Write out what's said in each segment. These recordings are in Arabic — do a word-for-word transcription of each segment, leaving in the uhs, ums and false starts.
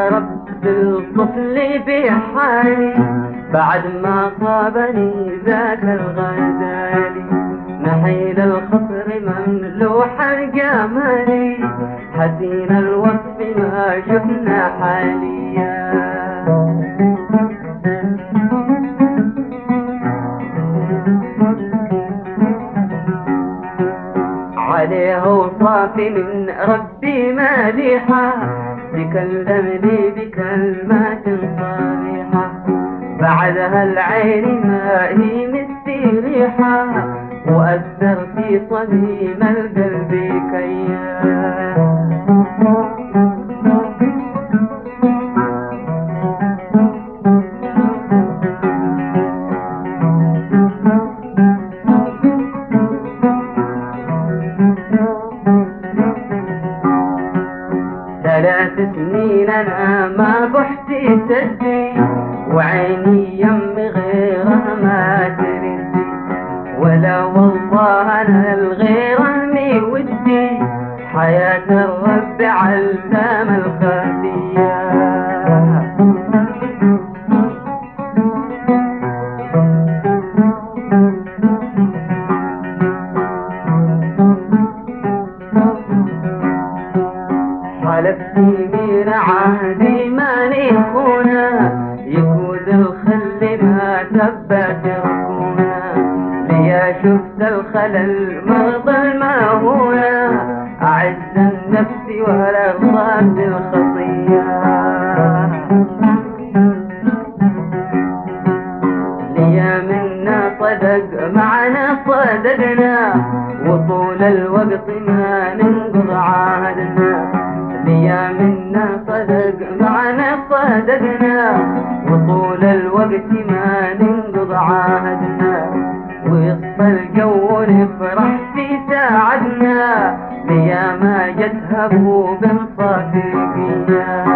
يا رب الطفل بحالي بعد ما صابني ذاك الغزالي. نحيل الخصر مملوح الجمال حسين الوصف ما شفنا حاليا. عليه وصاف من ربي مديحة تكلمني بكلمات صريحة بعدها العين ما هي مستريحة وأثر في صميم القلب كيا. ثلاث سنين انا ما بحت سدي وعيني يم غيره ما تردي ولا والله انا الغيره مي ودي حياة الرب علام الخفيه. حلفت من عهدي ماني خونا يكود الخل ما تبت ركونا ليا شفت الخلل مرضى المهونة أعز النفس ولا ضاد الخطية. ليا منا صدق معنا صدقنا وطول الوقت ما ننقض عهدنا. ليا منا صدق معنا صدقنا وطول الوقت ما ننقض عهدنا. ويصفى الجو نفرح في ساعدنا ليا ما جتهبوا بنصافي فينا.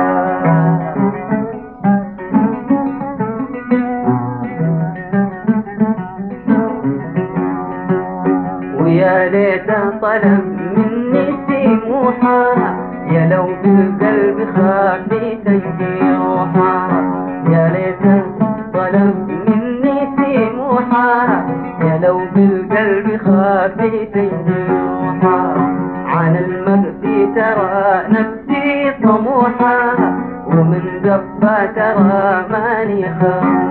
ويا ليته طلب مني سموحه يا لو بالقلب خافي تجي روحه. يا ليته طلب مني سموحه يا لو بالقلب خافي تجي روحه. عن المغفي ترى نفسي طموحه ومن قفا ترى ماني خاف.